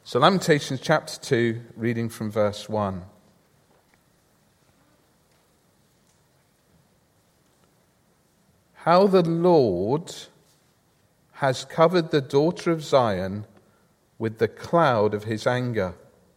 So Lamentations chapter 2, reading from verse 1. How the Lord has covered the daughter of Zion with the cloud of his anger.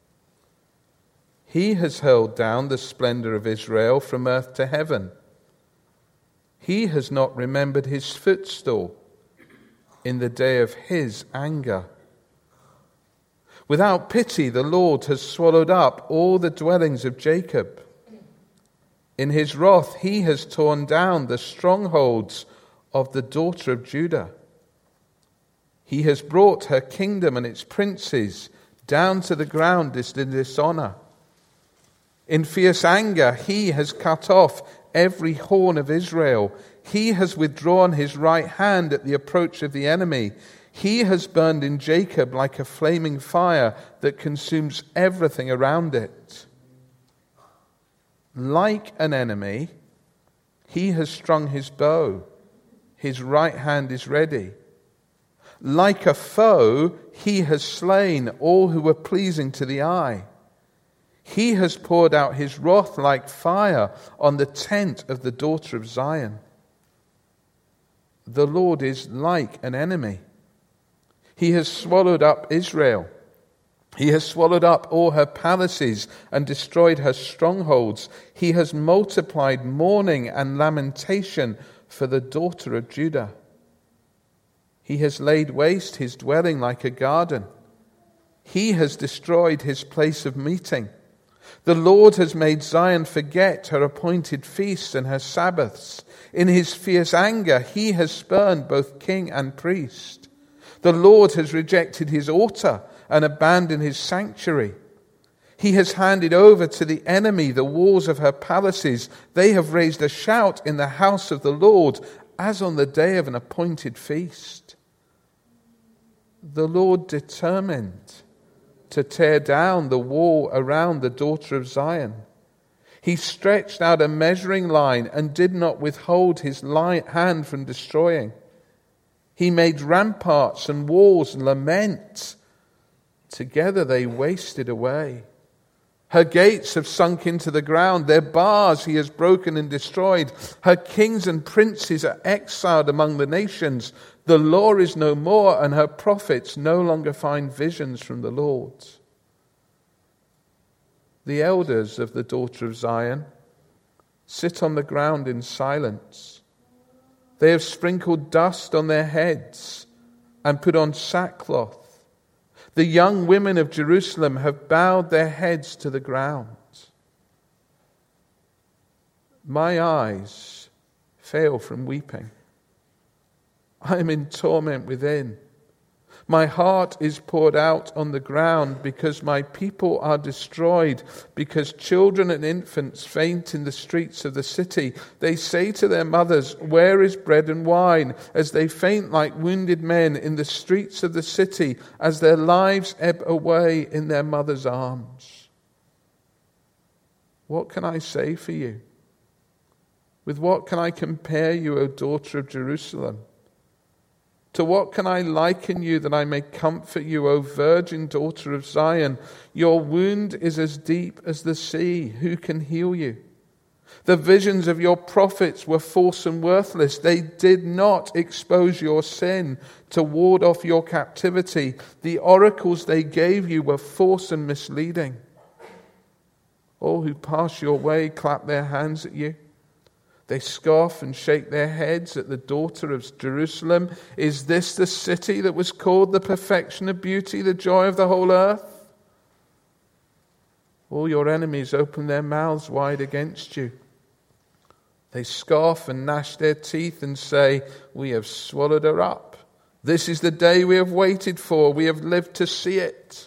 He has hurled down the splendor of Israel from earth to heaven. He has not remembered his footstool in the day of his anger. Without pity, the Lord has swallowed up all the dwellings of Jacob. In his wrath, he has torn down the strongholds of the daughter of Judah. He has brought her kingdom and its princes down to the ground in dishonor. In fierce anger, he has cut off every horn of Israel. He has withdrawn his right hand at the approach of the enemy. He has burned in Jacob like a flaming fire that consumes everything around it. Like an enemy, he has strung his bow. His right hand is ready. Like a foe, he has slain all who were pleasing to the eye. He has poured out his wrath like fire on the tent of the daughter of Zion. The Lord is like an enemy. He has swallowed up Israel. He has swallowed up all her palaces and destroyed her strongholds. He has multiplied mourning and lamentation for the daughter of Judah. He has laid waste his dwelling like a garden. He has destroyed his place of meeting. The Lord has made Zion forget her appointed feasts and her Sabbaths. In his fierce anger, he has spurned both king and priest. The Lord has rejected his altar and abandoned his sanctuary. He has handed over to the enemy the walls of her palaces. They have raised a shout in the house of the Lord, as on the day of an appointed feast. The Lord determined to tear down the wall around the daughter of Zion. He stretched out a measuring line and did not withhold his hand from destroying. He made ramparts and walls lament. Together they wasted away. Her gates have sunk into the ground. Their bars he has broken and destroyed. Her kings and princes are exiled among the nations. The law is no more, and her prophets no longer find visions from the Lord. The elders of the daughter of Zion sit on the ground in silence. They have sprinkled dust on their heads and put on sackcloth. The young women of Jerusalem have bowed their heads to the ground. My eyes fail from weeping. I am in torment within. My heart is poured out on the ground because my people are destroyed, because children and infants faint in the streets of the city. They say to their mothers, "Where is bread and wine?" as they faint like wounded men in the streets of the city, as their lives ebb away in their mothers' arms. What can I say for you? With what can I compare you, O daughter of Jerusalem? To what can I liken you that I may comfort you, O virgin daughter of Zion? Your wound is as deep as the sea. Who can heal you? The visions of your prophets were false and worthless. They did not expose your sin to ward off your captivity. The oracles they gave you were false and misleading. All who pass your way clap their hands at you. They scoff and shake their heads at the daughter of Jerusalem. Is this the city that was called the perfection of beauty, the joy of the whole earth? All your enemies open their mouths wide against you. They scoff and gnash their teeth and say, "We have swallowed her up. This is the day we have waited for. We have lived to see it."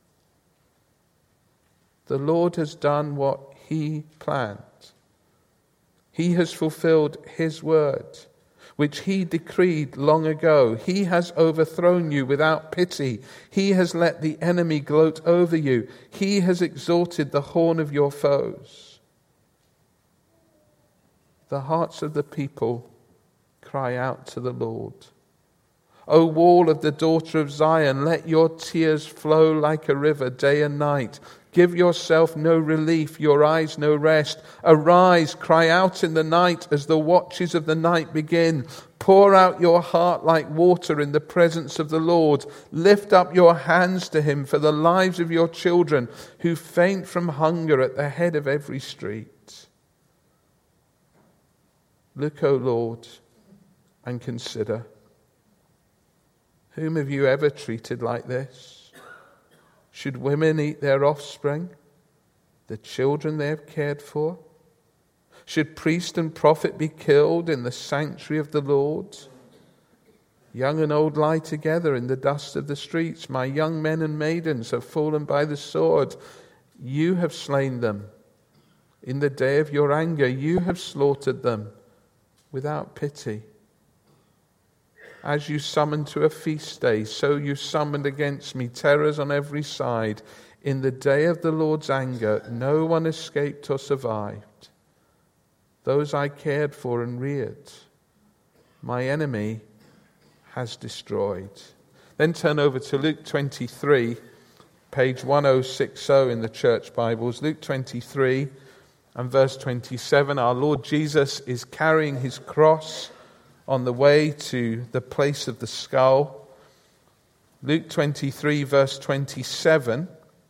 The Lord has done what he planned. He has fulfilled his word, which he decreed long ago. He has overthrown you without pity. He has let the enemy gloat over you. He has exalted the horn of your foes. The hearts of the people cry out to the Lord. O wall of the daughter of Zion, let your tears flow like a river day and night. Give yourself no relief, your eyes no rest. Arise, cry out in the night as the watches of the night begin. Pour out your heart like water in the presence of the Lord. Lift up your hands to him for the lives of your children who faint from hunger at the head of every street. Look, O Lord, and consider. Whom have you ever treated like this? Should women eat their offspring, the children they have cared for? Should priest and prophet be killed in the sanctuary of the Lord? Young and old lie together in the dust of the streets. My young men and maidens have fallen by the sword. You have slain them. In the day of your anger, you have slaughtered them without pity. As you summoned to a feast day, so you summoned against me terrors on every side. In the day of the Lord's anger, no one escaped or survived. Those I cared for and reared, my enemy has destroyed. Then turn over to Luke 23, page 1060 in the church Bibles. Luke 23 and verse 27. Our Lord Jesus is carrying his cross on the way to the place of the skull. Luke 23 verse 27.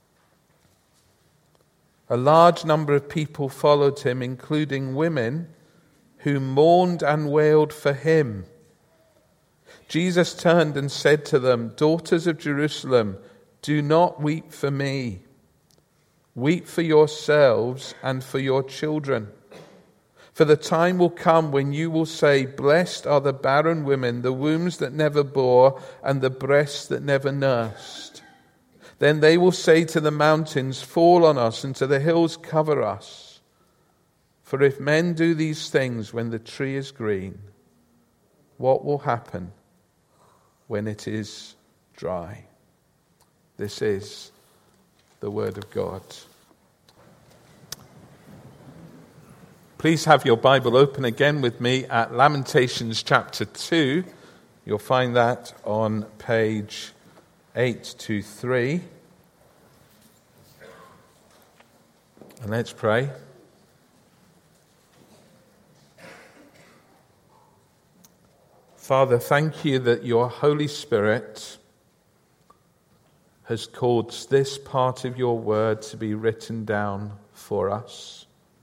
A large number of people followed him, including women who mourned and wailed for him. Jesus turned and said to them, "Daughters of Jerusalem, do not weep for me. Weep for yourselves and for your children. For the time will come when you will say, 'Blessed are the barren women, the wombs that never bore, and the breasts that never nursed.' Then they will say to the mountains, 'Fall on us,' and to the hills, 'Cover us.' For if men do these things when the tree is green, what will happen when it is dry?" This is the word of God. Please have your Bible open again with me at Lamentations chapter 2. You'll find that on page 823. And let's pray. Father, thank you that your Holy Spirit has caused this part of your word to be written down for us.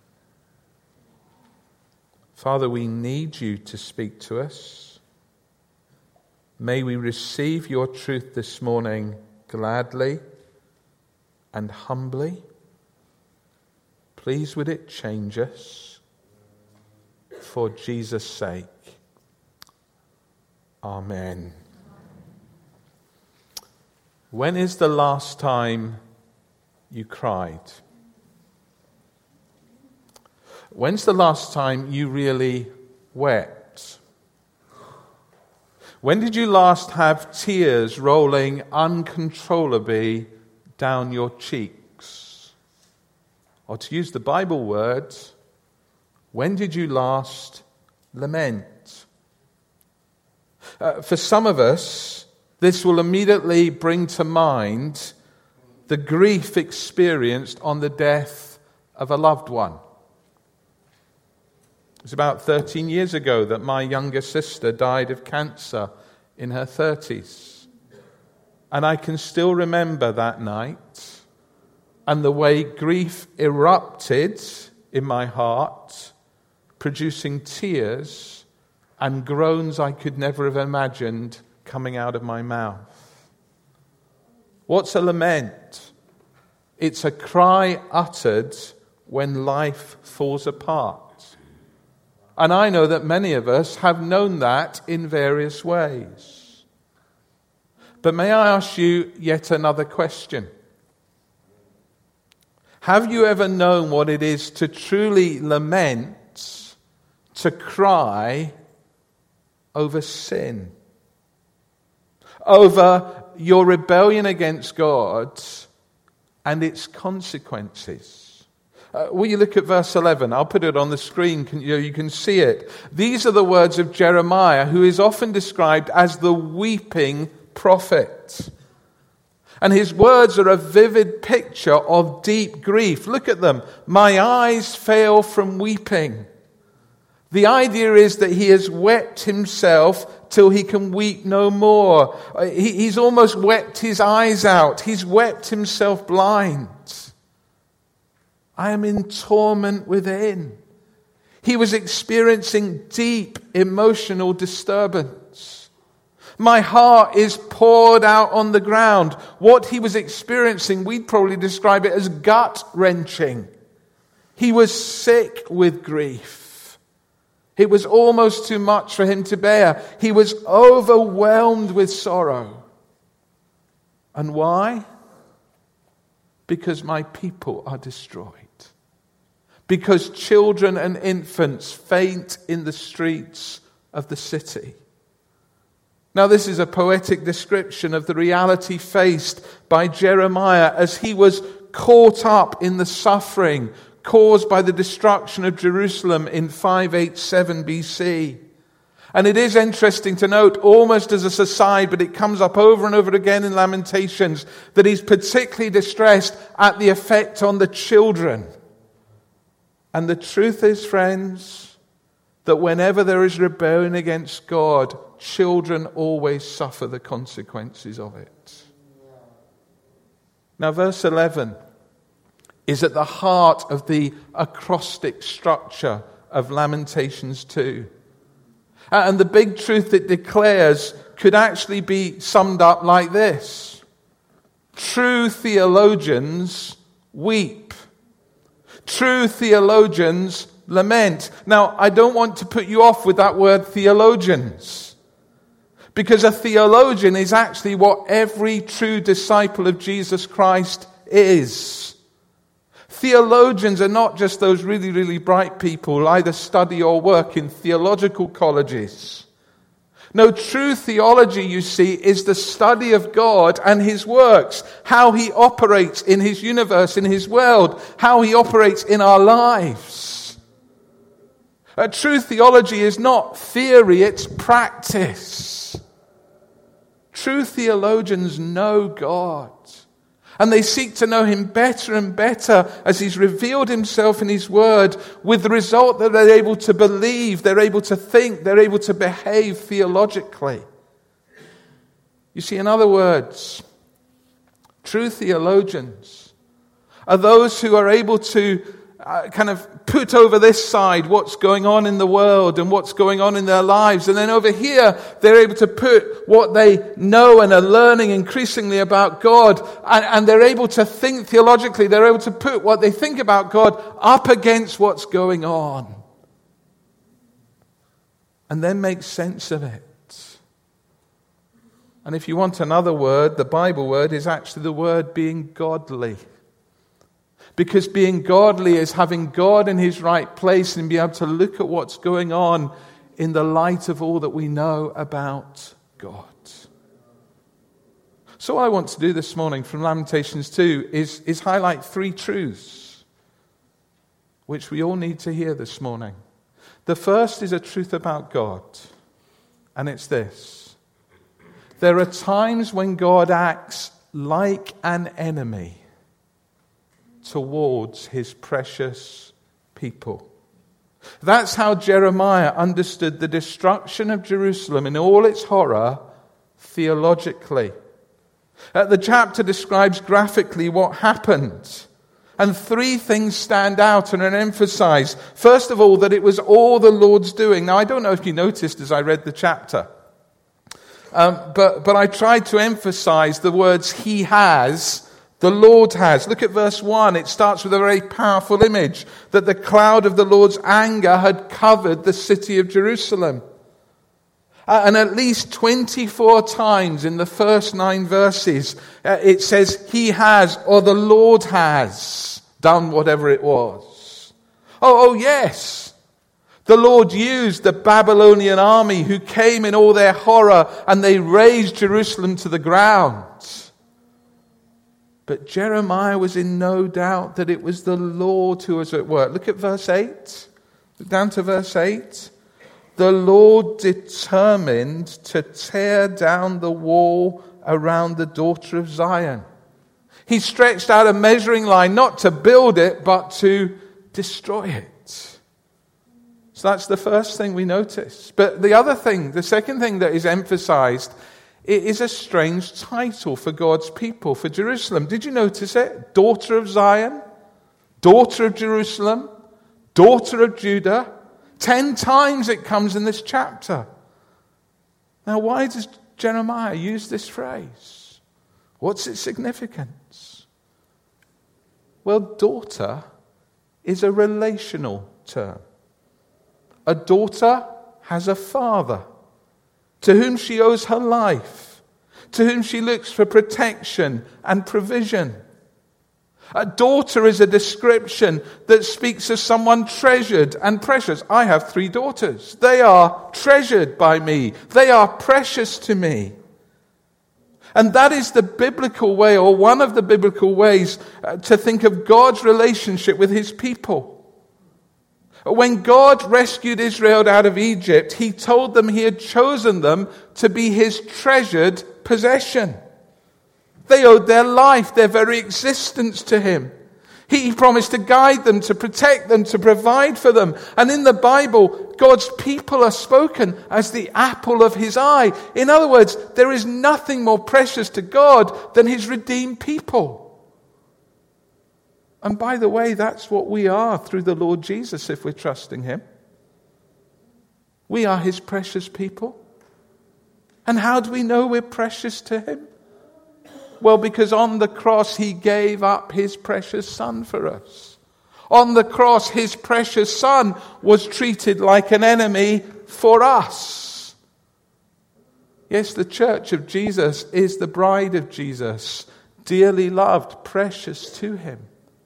Father, we need you to speak to us. May we receive your truth this morning gladly and humbly. Please would it change us for Jesus' sake. Amen. When is the last time you cried? When's the last time you really wept? When did you last have tears rolling uncontrollably down your cheeks? Or to use the Bible word, when did you last lament? For some of us, this will immediately bring to mind the grief experienced on the death of a loved one. It was about 13 years ago that my younger sister died of cancer in her 30s. And I can still remember that night and the way grief erupted in my heart, producing tears and groans I could never have imagined coming out of my mouth. What's a lament? It's a cry uttered when life falls apart. And I know that many of us have known that in various ways. But may I ask you yet another question? Have you ever known what it is to truly lament, to cry over sin? Over your rebellion against God and its consequences? Will you look at verse 11? I'll put it on the screen. You can see it. These are the words of Jeremiah, who is often described as the weeping prophet. And his words are a vivid picture of deep grief. Look at them. My eyes fail from weeping. The idea is that he has wept himself till he can weep no more. He's almost wept his eyes out. He's wept himself blind. I am in torment within. He was experiencing deep emotional disturbance. My heart is poured out on the ground. What he was experiencing, we'd probably describe it as gut-wrenching. He was sick with grief. It was almost too much for him to bear. He was overwhelmed with sorrow. And why? Because my people are destroyed. Because children and infants faint in the streets of the city. Now, this is a poetic description of the reality faced by Jeremiah as he was caught up in the suffering caused by the destruction of Jerusalem in 587 BC. And it is interesting to note, almost as a aside, but it comes up over and over again in Lamentations, that he's particularly distressed at the effect on the children. And the truth is, friends, that whenever there is rebellion against God, children always suffer the consequences of it. Now, verse 11 is at the heart of the acrostic structure of Lamentations 2. And the big truth it declares could actually be summed up like this. True theologians weep. True theologians lament. Now, I don't want to put you off with that word theologians, because a theologian is actually what every true disciple of Jesus Christ is. Theologians are not just those really, really bright people who either study or work in theological colleges. No, true theology, you see, is the study of God and His works, how He operates in His universe, in His world, how He operates in our lives. True theology is not theory, it's practice. True theologians know God. And they seek to know Him better and better as He's revealed Himself in His Word, with the result that they're able to believe, they're able to think, they're able to behave theologically. You see, in other words, true theologians are those who are able to kind of put over this side what's going on in the world and what's going on in their lives. And then over here, they're able to put what they know and are learning increasingly about God. And they're able to think theologically. They're able to put what they think about God up against what's going on. And then make sense of it. And if you want another word, the Bible word is actually the word being godly. Because being godly is having God in His right place and be able to look at what's going on in the light of all that we know about God. So what I want to do this morning from Lamentations 2 is highlight three truths which we all need to hear this morning. The first is a truth about God, and it's this. There are times when God acts like an enemy towards His precious people. That's how Jeremiah understood the destruction of Jerusalem in all its horror theologically. The chapter describes graphically what happened. And three things stand out and are emphasized. First of all, that it was all the Lord's doing. Now, I don't know if you noticed as I read the chapter, but I tried to emphasize the words He has, the Lord has. Look at verse 1. It starts with a very powerful image that the cloud of the Lord's anger had covered the city of Jerusalem. And at least 24 times in the first 9 verses, it says He has, or the Lord has done whatever it was. Oh yes. The Lord used the Babylonian army who came in all their horror and they razed Jerusalem to the ground. But Jeremiah was in no doubt that it was the Lord who was at work. Look at verse 8. Look down to verse 8. The Lord determined to tear down the wall around the daughter of Zion. He stretched out a measuring line, not to build it, but to destroy it. So that's the first thing we notice. But the second thing that is emphasized, it is a strange title for God's people, for Jerusalem. Did you notice it? Daughter of Zion, daughter of Jerusalem, daughter of Judah. 10 times it comes in this chapter. Now, why does Jeremiah use this phrase? What's its significance? Well, daughter is a relational term. A daughter has a father to whom she owes her life, to whom she looks for protection and provision. A daughter is a description that speaks of someone treasured and precious. I have 3 daughters. They are treasured by me. They are precious to me. And that is the biblical way, or one of the biblical ways, to think of God's relationship with his people. When God rescued Israel out of Egypt, he told them he had chosen them to be his treasured possession. They owed their life, their very existence to him. He promised to guide them, to protect them, to provide for them. And in the Bible, God's people are spoken as the apple of his eye. In other words, there is nothing more precious to God than his redeemed people. And by the way, that's what we are through the Lord Jesus if we're trusting him. We are his precious people. And how do we know we're precious to him? Well, because on the cross he gave up his precious son for us. On the cross his precious son was treated like an enemy for us. Yes, the church of Jesus is the bride of Jesus, dearly loved, precious to him.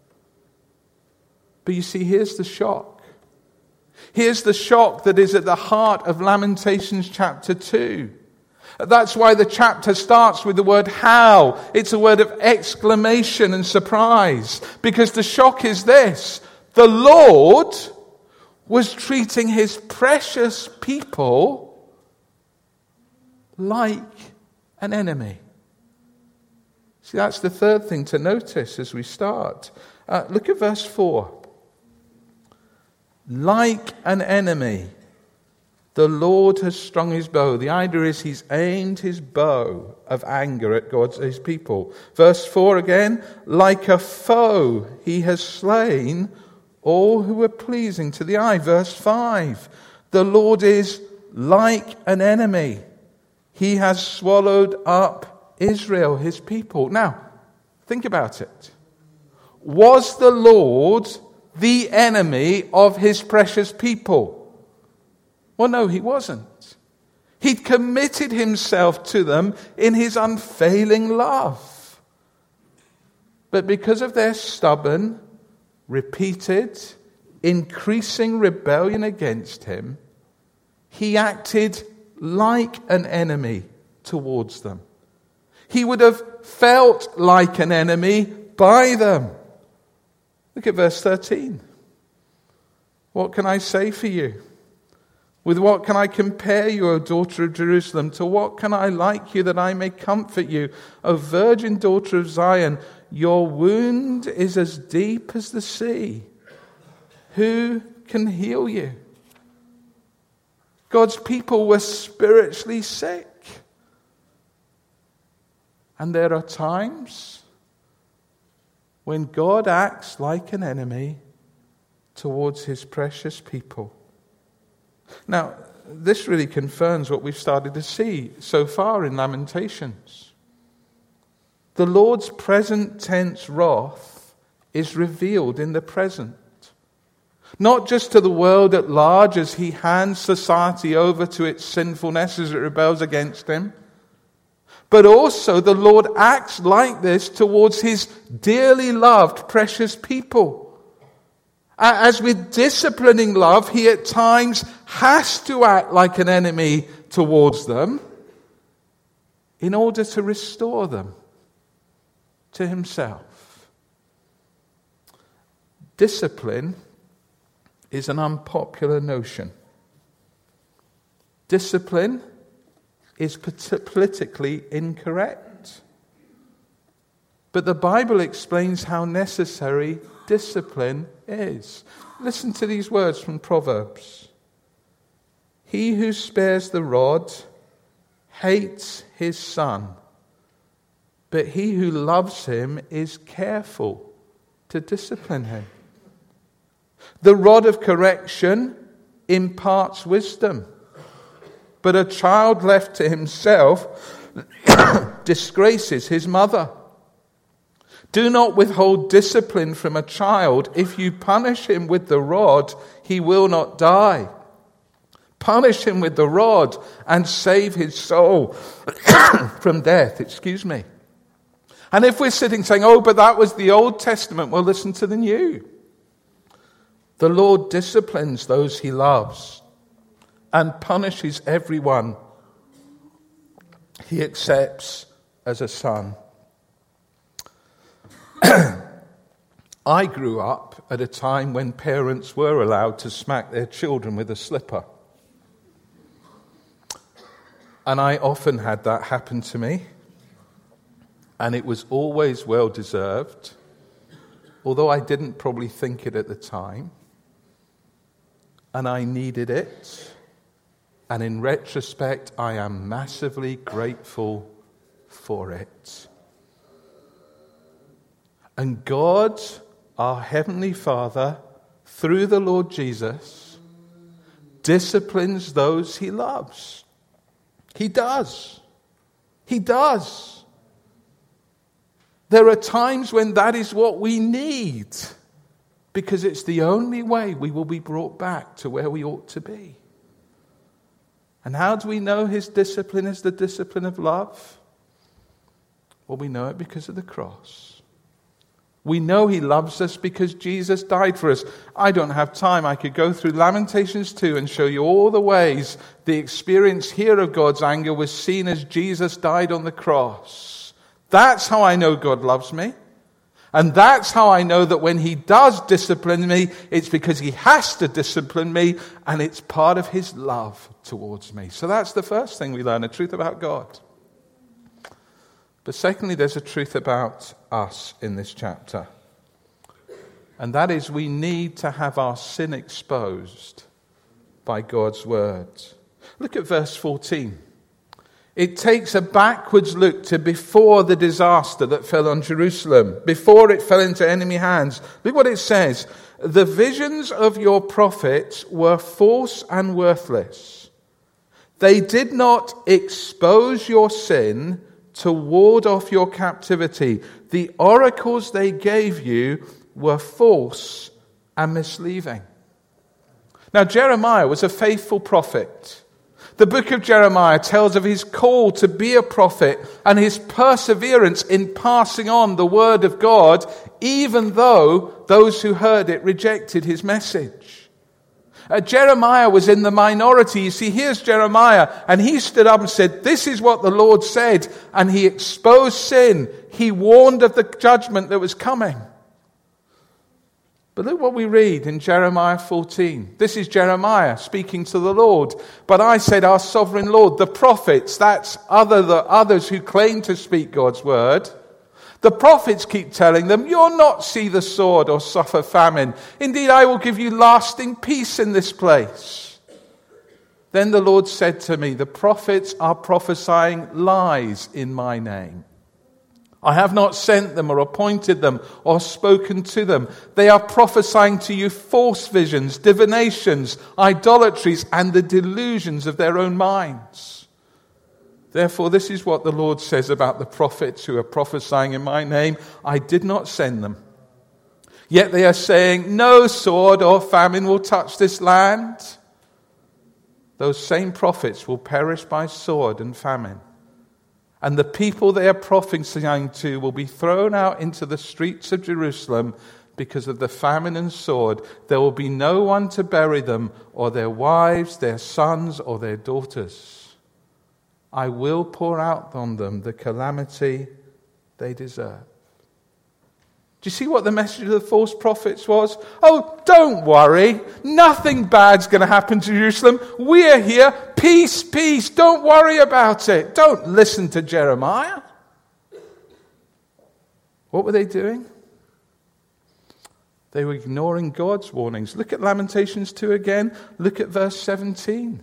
But you see, here's the shock. Here's the shock that is at the heart of Lamentations chapter 2. That's why the chapter starts with the word how. It's a word of exclamation and surprise. Because the shock is this. The Lord was treating his precious people like an enemy. See, that's the third thing to notice as we start. Look at verse 4. Like an enemy, the Lord has strung his bow. The idea is he's aimed his bow of anger at his people. Verse 4 again, like a foe, he has slain all who were pleasing to the eye. Verse 5, the Lord is like an enemy. He has swallowed up Israel, his people. Now, think about it. Was the Lord the enemy of his precious people? Well, no, he wasn't. He'd committed himself to them in his unfailing love. But because of their stubborn, repeated, increasing rebellion against him, he acted like an enemy towards them. He would have felt like an enemy by them. Look at verse 13. What can I say for you? With what can I compare you, O daughter of Jerusalem? To what can I like you that I may comfort you? O virgin daughter of Zion, your wound is as deep as the sea. Who can heal you? God's people were spiritually sick. And there are times when God acts like an enemy towards his precious people. Now, this really confirms what we've started to see so far in Lamentations. The Lord's present tense wrath is revealed in the present. Not just to the world at large as he hands society over to its sinfulness as it rebels against him, but also the Lord acts like this towards his dearly loved, precious people. As with disciplining love, he at times has to act like an enemy towards them in order to restore them, to himself. Discipline is an unpopular notion. Discipline is politically incorrect. But the Bible explains how necessary discipline is. Listen to these words from Proverbs. He who spares the rod hates his son, but he who loves him is careful to discipline him. The rod of correction imparts wisdom, but a child left to himself disgraces his mother. Do not withhold discipline from a child. If you punish him with the rod, he will not die. Punish him with the rod and save his soul from death. And if we're sitting saying, oh, but that was the Old Testament, well, listen to the New. The Lord disciplines those he loves and punishes everyone he accepts as a son. I grew up at a time when parents were allowed to smack their children with a slipper. And I often had that happen to me. And it was always well deserved, although I didn't probably think it at the time. And I needed it. And in retrospect, I am massively grateful for it. And God, our Heavenly Father, through the Lord Jesus, disciplines those he loves. He does. He does. There are times when that is what we need, because it's the only way we will be brought back to where we ought to be. And how do we know his discipline is the discipline of love? Well, we know it because of the cross. We know he loves us because Jesus died for us. I don't have time. I could go through Lamentations 2 and show you all the ways the experience here of God's anger was seen as Jesus died on the cross. That's how I know God loves me. And that's how I know that when he does discipline me, it's because he has to discipline me, and it's part of his love towards me. So that's the first thing we learn, a truth about God. But secondly, there's a truth about us in this chapter. And that is, we need to have our sin exposed by God's word. Look at verse 14. It takes a backwards look to before the disaster that fell on Jerusalem, before it fell into enemy hands. Look what it says. The visions of your prophets were false and worthless. They did not expose your sin to ward off your captivity. The oracles they gave you were false and misleading. Now, Jeremiah was a faithful prophet. The book of Jeremiah tells of his call to be a prophet and his perseverance in passing on the word of God, even though those who heard it rejected his message. Jeremiah was in the minority. You see, here's Jeremiah, and he stood up and said, this is what the Lord said, and he exposed sin. He warned of the judgment that was coming. But look what we read in Jeremiah 14. This is Jeremiah speaking to the Lord. But I said, our sovereign Lord, the prophets, that's the others who claim to speak God's word, the prophets keep telling them, you'll not see the sword or suffer famine. Indeed, I will give you lasting peace in this place. Then the Lord said to me, the prophets are prophesying lies in my name. I have not sent them or appointed them or spoken to them. They are prophesying to you false visions, divinations, idolatries, and the delusions of their own minds. Therefore, this is what the Lord says about the prophets who are prophesying in my name. I did not send them. Yet they are saying, no sword or famine will touch this land. Those same prophets will perish by sword and famine. And the people they are prophesying to will be thrown out into the streets of Jerusalem because of the famine and sword. There will be no one to bury them, or their wives, their sons, or their daughters. I will pour out on them the calamity they deserve. Do you see what the message of the false prophets was? Oh, don't worry. Nothing bad's going to happen to Jerusalem. We're here. Peace, peace. Don't worry about it. Don't listen to Jeremiah. What were they doing? They were ignoring God's warnings. Look at Lamentations 2 again. Look at verse 17.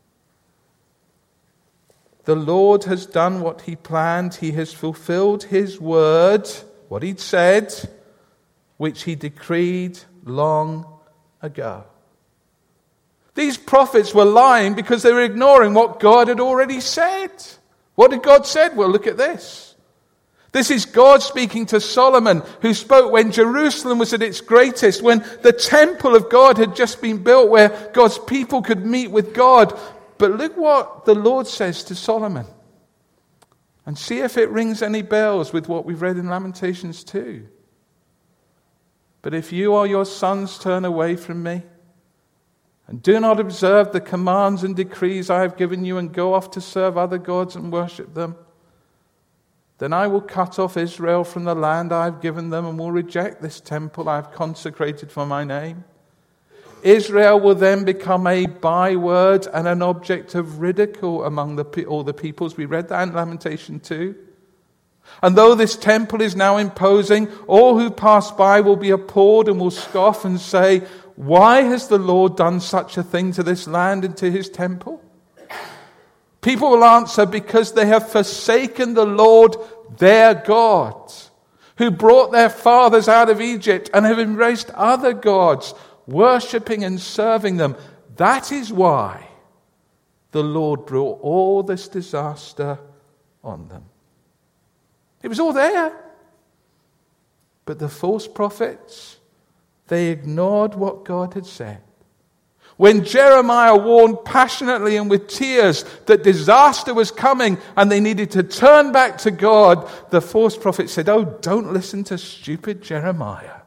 The Lord has done what he planned. He has fulfilled his word, what he'd said, which he decreed long ago. These prophets were lying because they were ignoring what God had already said. What did God say? Well, look at this. This is God speaking to Solomon, who spoke when Jerusalem was at its greatest, when the temple of God had just been built where God's people could meet with God. But look what the Lord says to Solomon. And see if it rings any bells with what we've read in Lamentations 2. But if you or your sons turn away from me, and do not observe the commands and decrees I have given you, and go off to serve other gods and worship them, then I will cut off Israel from the land I have given them, and will reject this temple I have consecrated for my name. Israel will then become a byword and an object of ridicule among all the peoples. We read that in Lamentation 2. And though this temple is now imposing, all who pass by will be appalled and will scoff and say, why has the Lord done such a thing to this land and to his temple? People will answer, because they have forsaken the Lord their God, who brought their fathers out of Egypt, and have embraced other gods, worshipping and serving them. That is why the Lord brought all this disaster on them. It was all there. But the false prophets, they ignored what God had said. When Jeremiah warned passionately and with tears that disaster was coming and they needed to turn back to God, the false prophet said, oh, don't listen to stupid Jeremiah.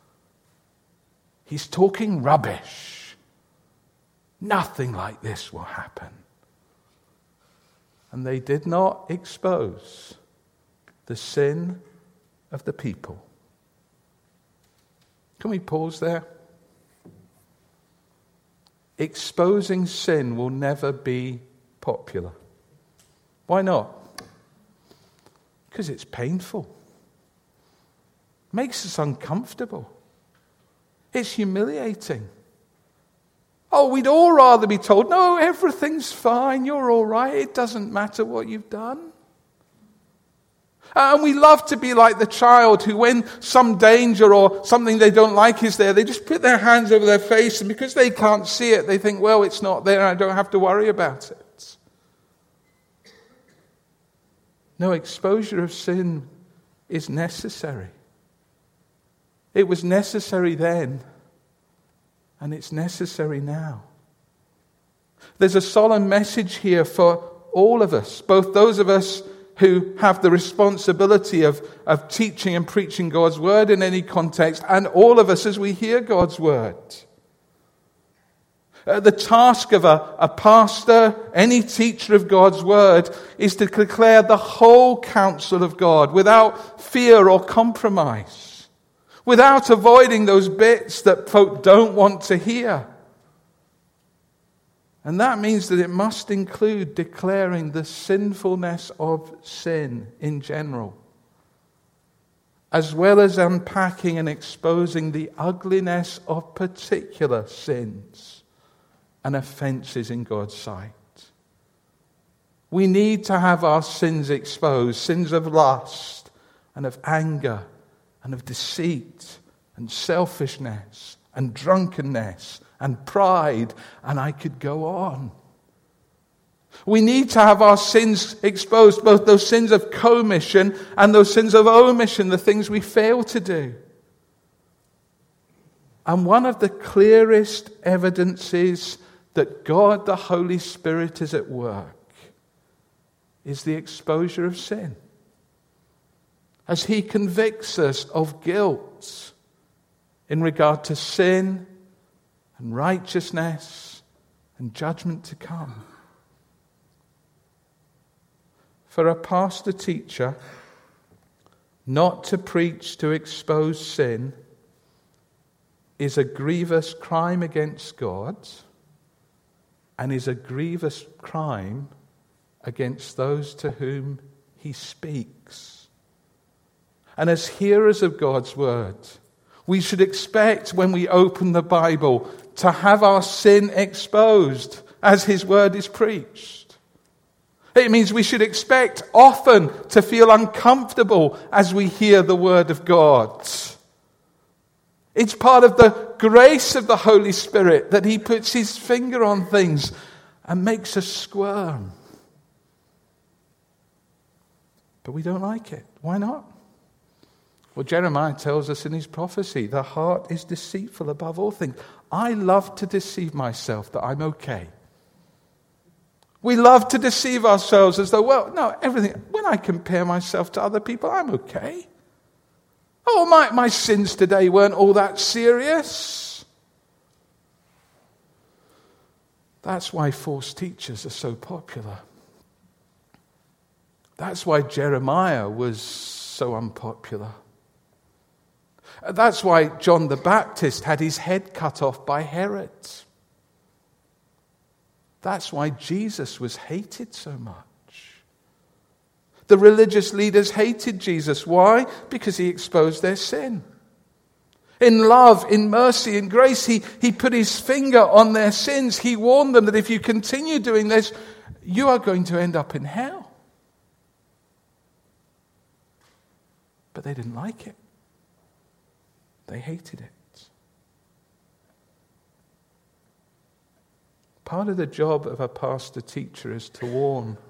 He's talking rubbish. Nothing like this will happen. And they did not expose the sin of the people. Can we pause there? Exposing sin will never be popular. Why not? Because it's painful. Makes us uncomfortable. It's humiliating. Oh, we'd all rather be told, no, everything's fine, you're all right, it doesn't matter what you've done. And we love to be like the child who, when some danger or something they don't like is there, they just put their hands over their face, and because they can't see it, they think, well, it's not there, I don't have to worry about it. No, exposure of sin is necessary. It was necessary then, and it's necessary now. There's a solemn message here for all of us, both those of us who have the responsibility of teaching and preaching God's word in any context, and all of us as we hear God's word. The task of a pastor, any teacher of God's word, is to declare the whole counsel of God without fear or compromise, without avoiding those bits that folk don't want to hear. And that means that it must include declaring the sinfulness of sin in general, as well as unpacking and exposing the ugliness of particular sins and offenses in God's sight. We need to have our sins exposed, sins of lust and of anger and of deceit and selfishness and drunkenness and pride, and I could go on. We need to have our sins exposed, both those sins of commission and those sins of omission, the things we fail to do. And one of the clearest evidences that God, the Holy Spirit, is at work is the exposure of sin. As He convicts us of guilt in regard to sin and righteousness and judgment to come. For a pastor-teacher, not to preach to expose sin, is a grievous crime against God and is a grievous crime against those to whom he speaks. And as hearers of God's word, we should expect when we open the Bible to have our sin exposed as his word is preached. It means we should expect often to feel uncomfortable as we hear the word of God. It's part of the grace of the Holy Spirit that he puts his finger on things and makes us squirm. But we don't like it. Why not? Well, Jeremiah tells us in his prophecy, the heart is deceitful above all things. I love to deceive myself that I'm okay. We love to deceive ourselves as though, well, no, everything, when I compare myself to other people, I'm okay. Oh, my sins today weren't all that serious. That's why false teachers are so popular. That's why Jeremiah was so unpopular. That's why John the Baptist had his head cut off by Herod. That's why Jesus was hated so much. The religious leaders hated Jesus. Why? Because he exposed their sin. In love, in mercy, in grace, he put his finger on their sins. He warned them that if you continue doing this, you are going to end up in hell. But they didn't like it. They hated it. Part of the job of a pastor-teacher is to warn.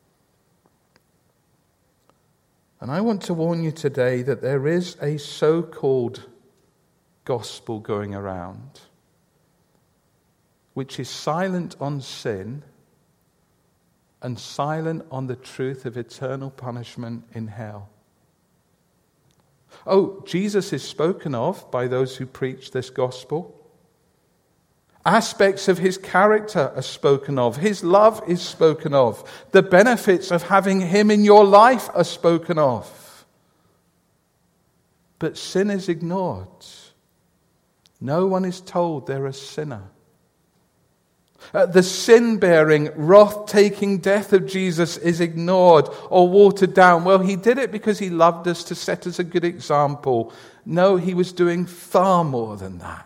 And I want to warn you today that there is a so-called gospel going around which is silent on sin and silent on the truth of eternal punishment in hell. Oh, Jesus is spoken of by those who preach this gospel. Aspects of his character are spoken of. His love is spoken of. The benefits of having him in your life are spoken of. But sin is ignored. No one is told they're a sinner. The sin-bearing, wrath-taking death of Jesus is ignored or watered down. Well, he did it because he loved us to set us a good example. No, he was doing far more than that.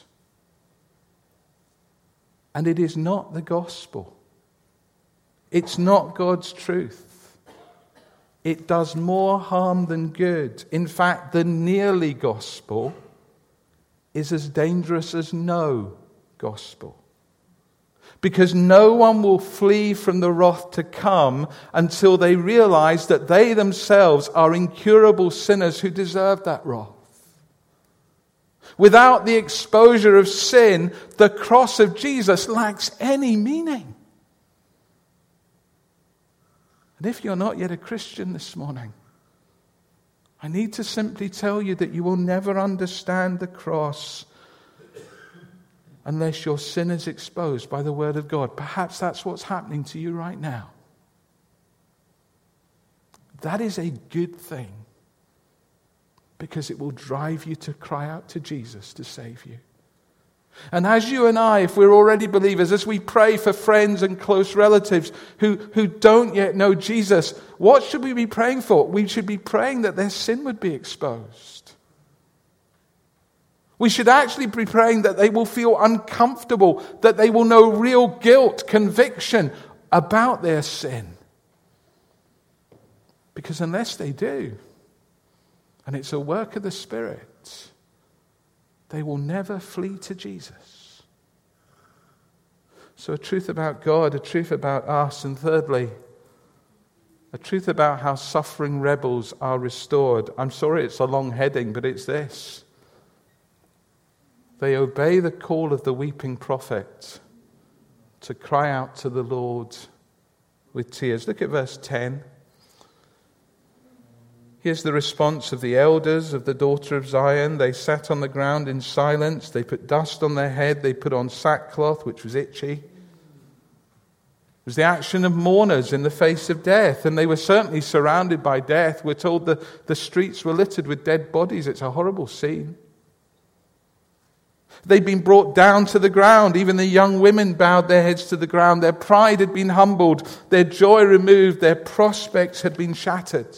And it is not the gospel. It's not God's truth. It does more harm than good. In fact, the nearly gospel is as dangerous as no gospel. Because no one will flee from the wrath to come until they realize that they themselves are incurable sinners who deserve that wrath. Without the exposure of sin, the cross of Jesus lacks any meaning. And if you're not yet a Christian this morning, I need to simply tell you that you will never understand the cross unless your sin is exposed by the word of God. Perhaps that's what's happening to you right now. That is a good thing, because it will drive you to cry out to Jesus to save you. And as you and I, if we're already believers, as we pray for friends and close relatives who don't yet know Jesus, what should we be praying for? We should be praying that their sin would be exposed. We should actually be praying that they will feel uncomfortable, that they will know real guilt, conviction about their sin. Because unless they do, and it's a work of the Spirit, they will never flee to Jesus. So a truth about God, a truth about us, and thirdly, a truth about how suffering rebels are restored. I'm sorry it's a long heading, but it's this. They obey the call of the weeping prophet to cry out to the Lord with tears. Look at verse 10. Here's the response of the elders of the daughter of Zion. They sat on the ground in silence. They put dust on their head. They put on sackcloth, which was itchy. It was the action of mourners in the face of death, and they were certainly surrounded by death. We're told that the streets were littered with dead bodies. It's a horrible scene. They'd been brought down to the ground. Even the young women bowed their heads to the ground. Their pride had been humbled, their joy removed, their prospects had been shattered.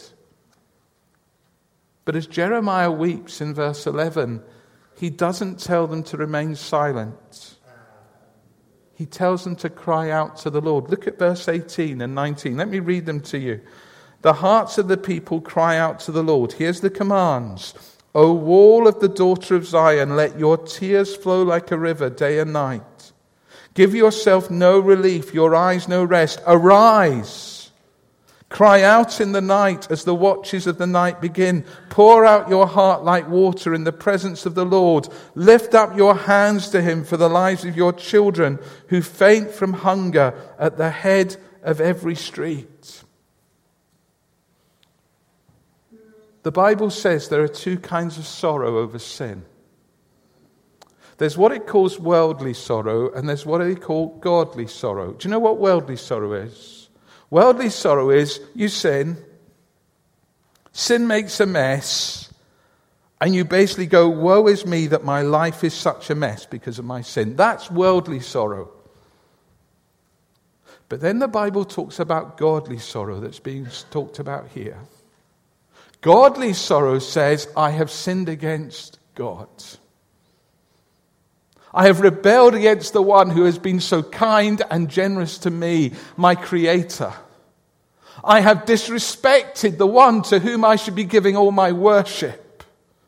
But as Jeremiah weeps in verse 11, he doesn't tell them to remain silent. He tells them to cry out to the Lord. Look at verse 18 and 19. Let me read them to you. The hearts of the people cry out to the Lord. Here's the commands. O wall of the daughter of Zion, let your tears flow like a river day and night. Give yourself no relief, your eyes no rest. Arise. Cry out in the night as the watches of the night begin. Pour out your heart like water in the presence of the Lord. Lift up your hands to him for the lives of your children who faint from hunger at the head of every street. The Bible says there are two kinds of sorrow over sin. There's what it calls worldly sorrow, and there's what it calls godly sorrow. Do you know what worldly sorrow is? Worldly sorrow is you sin makes a mess, and you basically go, woe is me that my life is such a mess because of my sin. That's worldly sorrow. But then the Bible talks about godly sorrow that's being talked about here. Godly sorrow says, I have sinned against God. I have rebelled against the one who has been so kind and generous to me, my Creator. I have disrespected the one to whom I should be giving all my worship.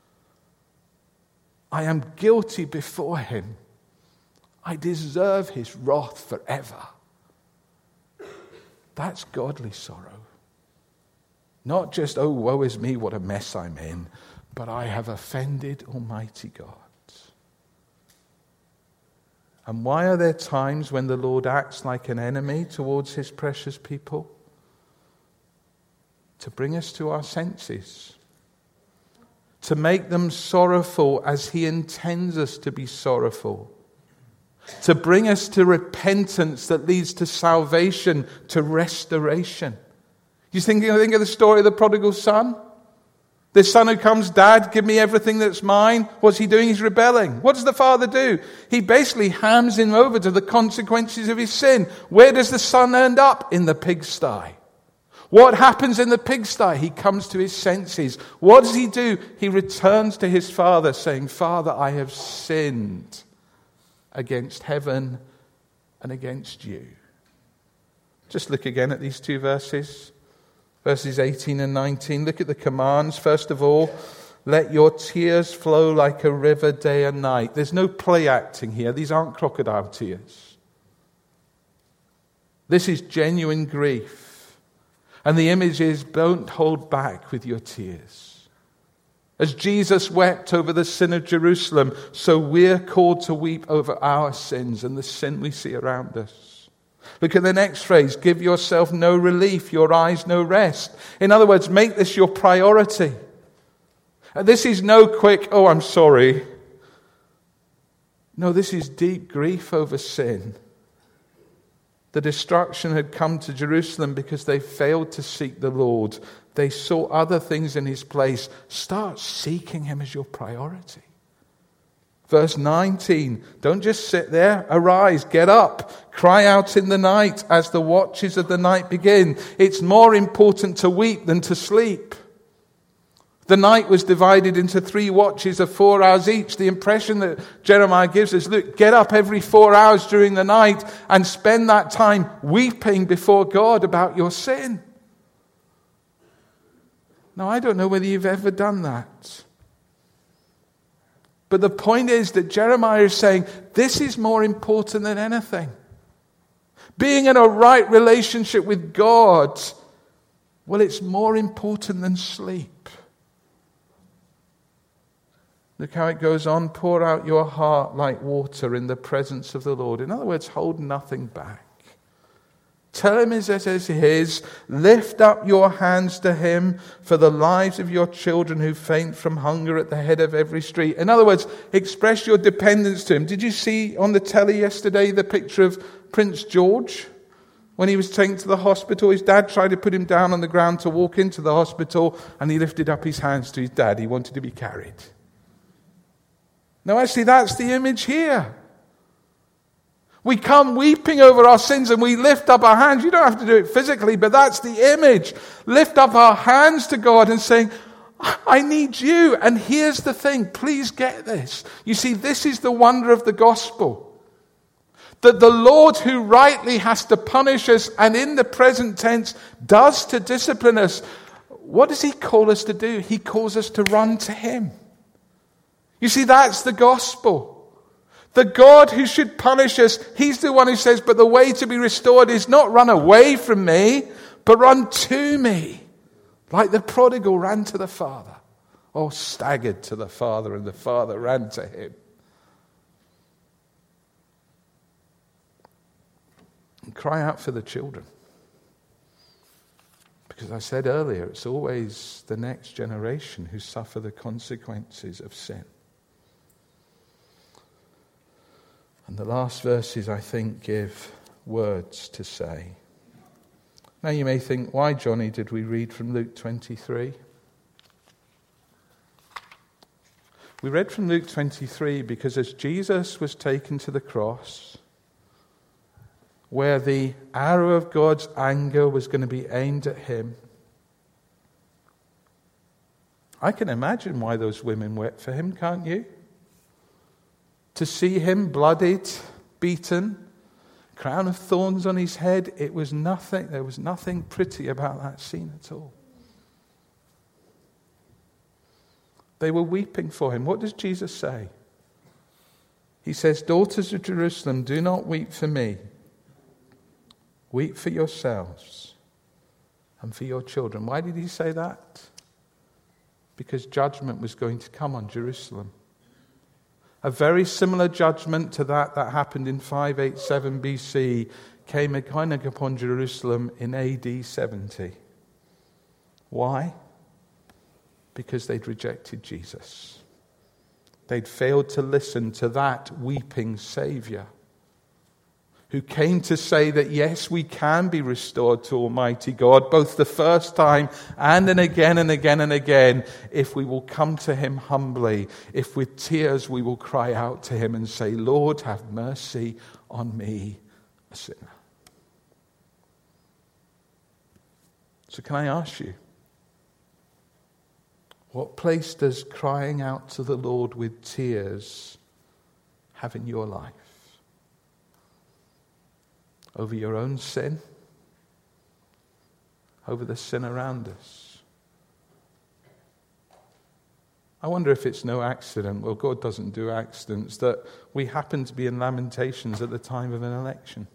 I am guilty before him. I deserve his wrath forever. That's godly sorrow. Not just, oh, woe is me, what a mess I'm in, but I have offended Almighty God. And why are there times when the Lord acts like an enemy towards his precious people? To bring us to our senses. To make them sorrowful as he intends us to be sorrowful. To bring us to repentance that leads to salvation, to restoration. You think of the story of the prodigal son? The son who comes, Dad, give me everything that's mine. What's he doing? He's rebelling. What does the father do? He basically hands him over to the consequences of his sin. Where does the son end up? In the pigsty. What happens in the pigsty? He comes to his senses. What does he do? He returns to his father saying, Father, I have sinned against heaven and against you. Just look again at these two verses. Verses 18 and 19. Look at the commands. First of all, let your tears flow like a river day and night. There's no play acting here. These aren't crocodile tears. This is genuine grief. And the image is, don't hold back with your tears. As Jesus wept over the sin of Jerusalem, so we're called to weep over our sins and the sin we see around us. Look at the next phrase, give yourself no relief, your eyes no rest. In other words, make this your priority. This is no quick, oh, I'm sorry. No, this is deep grief over sin. The destruction had come to Jerusalem because they failed to seek the Lord. They saw other things in his place. Start seeking him as your priority. Verse 19, don't just sit there. Arise, get up, cry out in the night as the watches of the night begin. It's more important to weep than to sleep. The night was divided into 3 watches of 4 hours each. The impression that Jeremiah gives is, look, get up every 4 hours during the night and spend that time weeping before God about your sin. Now, I don't know whether you've ever done that. But the point is that Jeremiah is saying, this is more important than anything. Being in a right relationship with God, well, it's more important than sleep. Look how it goes on. Pour out your heart like water in the presence of the Lord. In other words, hold nothing back. Tell him as it is his. Lift up your hands to him for the lives of your children who faint from hunger at the head of every street. In other words, express your dependence to him. Did you see on the telly yesterday the picture of Prince George? When he was taken to the hospital, his dad tried to put him down on the ground to walk into the hospital, and he lifted up his hands to his dad. He wanted to be carried. No, actually, that's the image here. We come weeping over our sins and we lift up our hands. You don't have to do it physically, but that's the image. Lift up our hands to God and saying, I need you. And here's the thing. Please get this. You see, this is the wonder of the gospel. That the Lord who rightly has to punish us and in the present tense does to discipline us, what does he call us to do? He calls us to run to him. You see, that's the gospel. The God who should punish us, he's the one who says, but the way to be restored is not run away from me, but run to me. Like the prodigal ran to the Father, or staggered to the Father, and the Father ran to him. And cry out for the children. Because I said earlier, it's always the next generation who suffer the consequences of sin. And the last verses, I think, give words to say. Now you may think, why, Johnny, did we read from Luke 23? We read from Luke 23 because as Jesus was taken to the cross, where the arrow of God's anger was going to be aimed at him, I can imagine why those women wept for him, can't you? To see him bloodied, beaten, crown of thorns on his head, there was nothing pretty about that scene at all. They were weeping for him. What does Jesus say? He says, daughters of Jerusalem, do not weep for me. Weep for yourselves and for your children. Why did he say that? Because judgment was going to come on Jerusalem. A very similar judgment to that happened in 587 BC came upon Jerusalem in AD 70. Why? Because they'd rejected Jesus. They'd failed to listen to that weeping Saviour who came to say that yes, we can be restored to Almighty God, both the first time and then again and again and again, if we will come to him humbly, if with tears we will cry out to him and say, Lord, have mercy on me, a sinner. So can I ask you, what place does crying out to the Lord with tears have in your life? Over your own sin? Over the sin around us? I wonder if it's no accident, well, God doesn't do accidents, that we happen to be in Lamentations at the time of an election.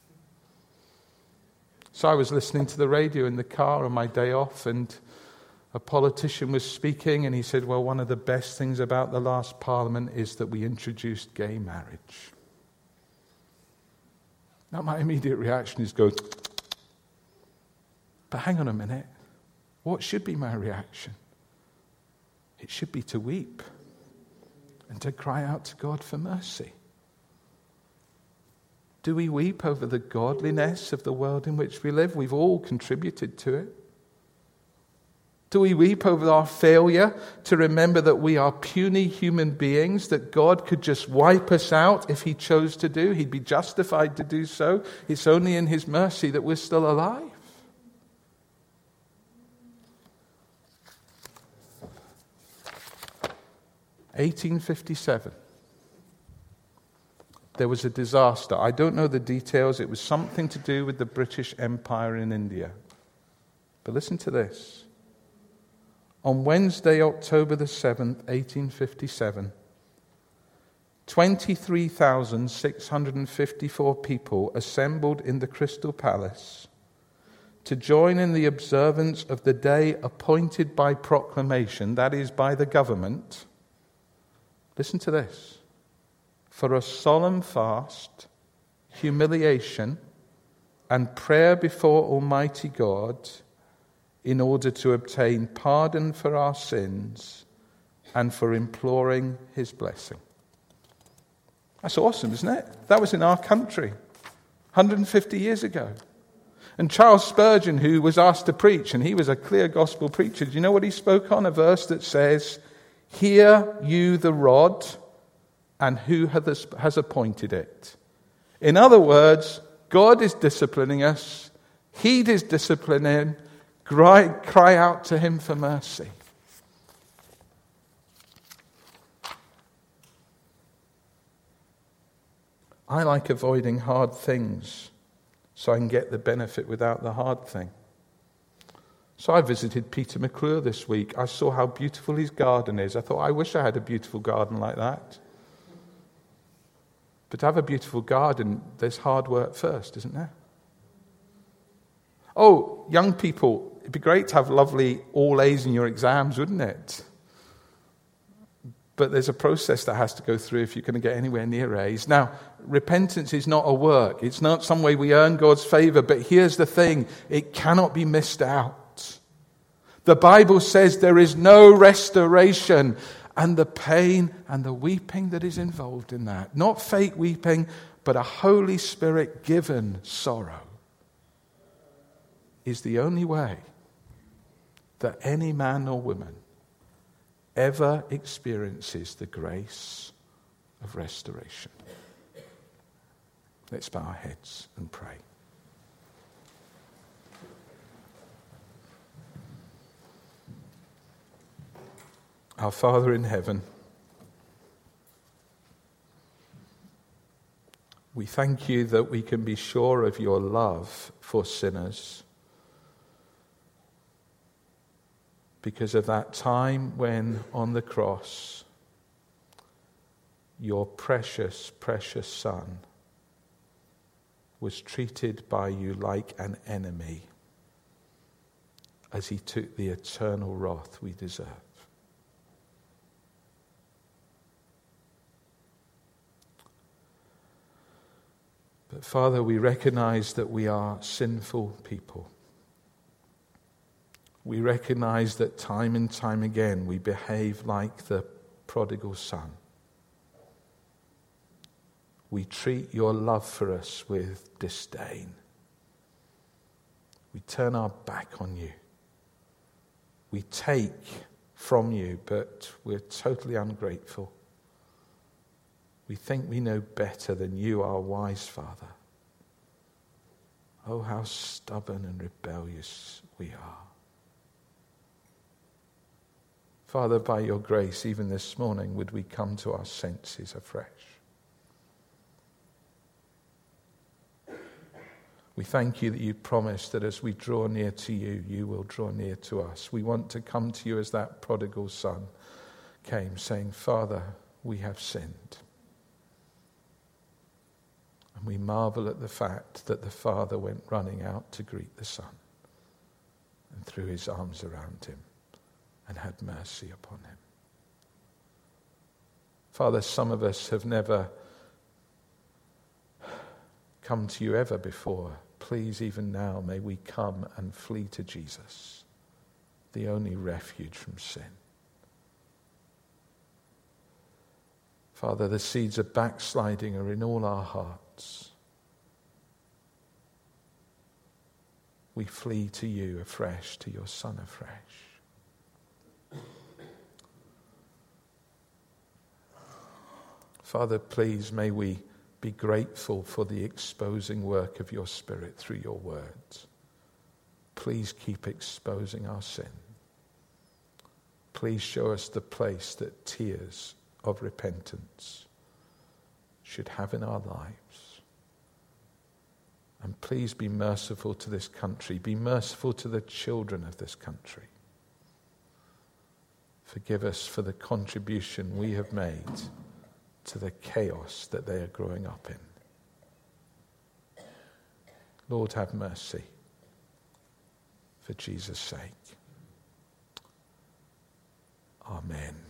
So I was listening to the radio in the car on my day off, and a politician was speaking, and he said, well, one of the best things about the last parliament is that we introduced gay marriage. Now, my immediate reaction is go, but hang on a minute. What should be my reaction? It should be to weep and to cry out to God for mercy. Do we weep over the godliness of the world in which we live? We've all contributed to it. Do we weep over our failure to remember that we are puny human beings, that God could just wipe us out if he chose to do? He'd be justified to do so. It's only in his mercy that we're still alive. (1857). There was a disaster. I don't know the details. It was something to do with the British Empire in India. But listen to this. On Wednesday, October the 7th, 1857, 23,654 people assembled in the Crystal Palace to join in the observance of the day appointed by proclamation, that is, by the government. Listen to this. For a solemn fast, humiliation, and prayer before Almighty God, in order to obtain pardon for our sins and for imploring his blessing. That's awesome, isn't it? That was in our country 150 years ago. And Charles Spurgeon, who was asked to preach, and he was a clear gospel preacher, do you know what he spoke on? A verse that says, "Hear you the rod, and who has appointed it?" In other words, God is disciplining us. Heed his disciplining. Cry out to him for mercy. I like avoiding hard things so I can get the benefit without the hard thing. So I visited Peter McClure this week. I saw how beautiful his garden is. I thought, I wish I had a beautiful garden like that. But to have a beautiful garden, there's hard work first, isn't there? Oh, young people, it'd be great to have lovely all A's in your exams, wouldn't it? But there's a process that has to go through if you're going to get anywhere near A's. Now, repentance is not a work. It's not some way we earn God's favor. But here's the thing. It cannot be missed out. The Bible says there is no restoration. And the pain and the weeping that is involved in that. Not fake weeping, but a Holy Spirit given sorrow. Is the only way that any man or woman ever experiences the grace of restoration. Let's bow our heads and pray. Our Father in heaven, we thank you that we can be sure of your love for sinners because of that time when on the cross your precious, precious Son was treated by you like an enemy as he took the eternal wrath we deserve. But Father, we recognize that we are sinful people. We recognize that time and time again we behave like the prodigal son. We treat your love for us with disdain. We turn our back on you. We take from you, but we're totally ungrateful. We think we know better than you, our wise Father. Oh, how stubborn and rebellious we are. Father, by your grace, even this morning, would we come to our senses afresh. We thank you that you promised that as we draw near to you, you will draw near to us. We want to come to you as that prodigal son came, saying, Father, we have sinned. And we marvel at the fact that the father went running out to greet the son and threw his arms around him and had mercy upon him. Father, some of us have never come to you ever before. Please, even now, may we come and flee to Jesus, the only refuge from sin. Father, the seeds of backsliding are in all our hearts. We flee to you afresh, to your Son afresh. Father, please, may we be grateful for the exposing work of your Spirit through your words. Please keep exposing our sin. Please show us the place that tears of repentance should have in our lives. And please be merciful to this country. Be merciful to the children of this country. Forgive us for the contribution we have made to the chaos that they are growing up in. Lord, have mercy for Jesus' sake. Amen.